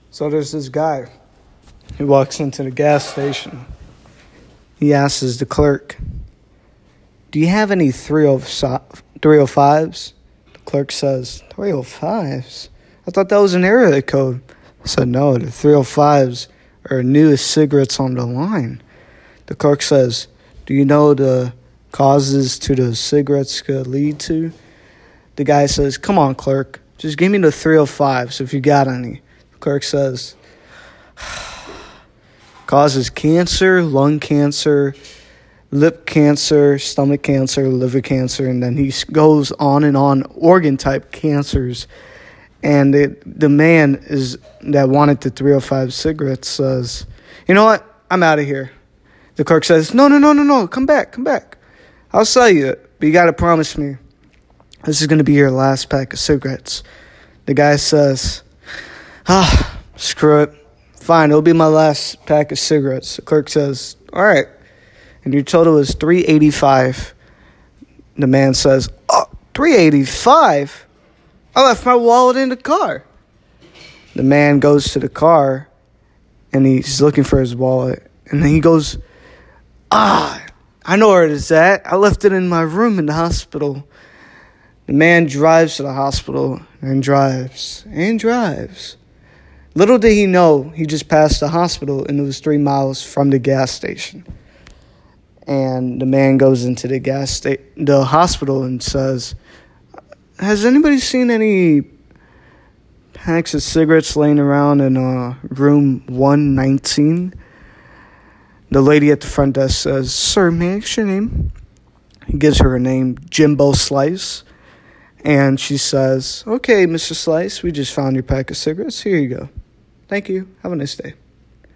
So there's this guy. He walks into the gas station. He asks the clerk, "Do you have any 305s?" The clerk says, "305s? I thought that was an area code." I said, "No, the 305s are newest cigarettes on the line." The clerk says, "Do you know the causes to the cigarettes could lead to?" The guy says, "Come on, clerk, just give me the 305s if you got any." The clerk says, "Causes cancer, lung cancer, lip cancer, stomach cancer, liver cancer," and then he goes on, organ type cancers. And the man that wanted the 305 cigarettes says, "You know what? I'm out of here." The clerk says, No, come back. I'll sell you it, but you got to promise me this is going to be your last pack of cigarettes." The guy says, "Screw it. Fine, it'll be my last pack of cigarettes." The clerk says, "All right. And your total is $3.85. The man says, "Oh, $3.85? I left my wallet in the car." The man goes to the car, and he's looking for his wallet. And then he goes, I know where it is at. I left it in my room in the hospital." The man drives to the hospital and drives. Little did he know, he just passed the hospital, and it was 3 miles from the gas station. And the man goes into the hospital and says, "Has anybody seen any packs of cigarettes laying around in room 119? The lady at the front desk says, "Sir, may I ask your name?" He gives her name, Jimbo Slice. And she says, "Okay, Mr. Slice, we just found your pack of cigarettes. Here you go. Thank you. Have a nice day."